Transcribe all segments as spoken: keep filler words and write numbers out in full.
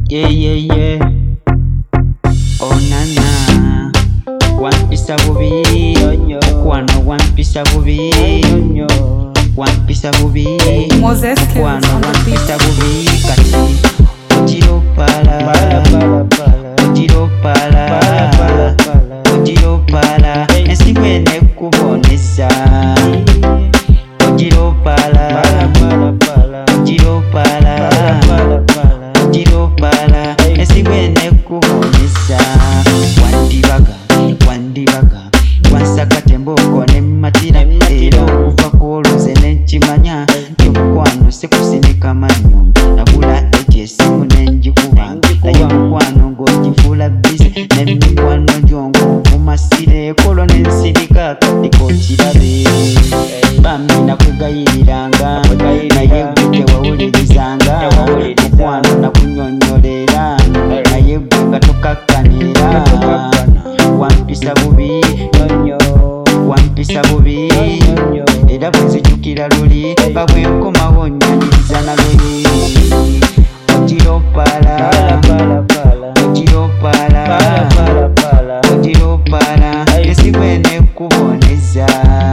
Yeah, yeah, yeah. Oh nana, wampisa bubi, kwano wampisa bubi, wampisa bubi, kwano wampisa bubi, kati ojiro pala, ojiro pala, ojiro pala, nesikwene kubonesa, ojiro pala, ojiro pala, ojiro pala, nesikwene kubonesa. Wandibaga, wandibaga, wansakate mboko ne matira, era okuva kw'oluze nenkimanya yomukwano sekusinika mannyo, nagula ekyesimu nenjikuba naye omukwano ng'ogifuula bizi n'emikwano gyo ng'okumasira ekolo n'ensirika kaddeko kirabe. Bambi nakugayiriranga naye gwe tewawulirizanga, mukwano nakunnyonnyolera naye gwe nga tokakkanira. Wampisa bubi, wampisa bubi, era bwenzijukira luli nga bwenkomawo nnyaniza na luli. Ojiro pala, ojiro pala, ojiro pala, nesikwene kuboneza.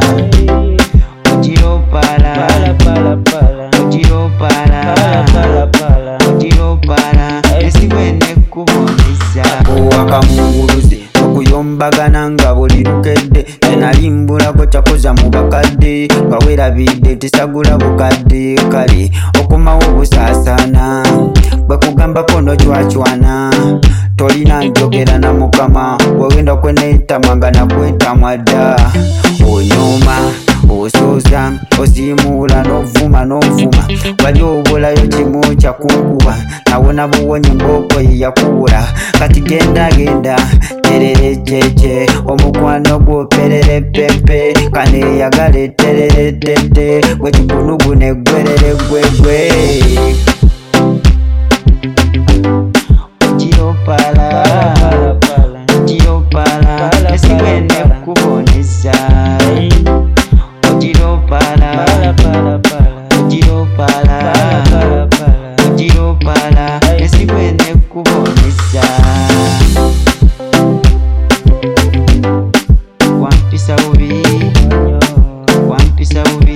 Ojiro pala, ojiro pala, ojiro pala, nesikwene kuboneza. Owakamunguluze okuyombagana nga buli lukedde, tenalimbulako kyakoza mu bakadde nga weerabidde tisagula bukadde kale okumawo obusaasaana. Bwe kugambako nocwacwana tolina njogera na mukama, wegenda kweneetama nga nakwetamwa dda. Onyooma, osooza, osiimuula n'ovuma n'ovuma, wali obulayo kimu kyakunkuba nawona buwonyi mboko ye yakuwula. Kati genda genda terere kyekye, omukwano gwo perere pepe, kaneeyagala terere tete, gwe kikunuguna eggwerere gwegwe. Ojiro pala, ojiro pala, nesikwene kuboneza. Ojiro pala, ojiro pala, ojiro pala, nesikwene kuboneza. Wampisa bubi, wampisa bubi.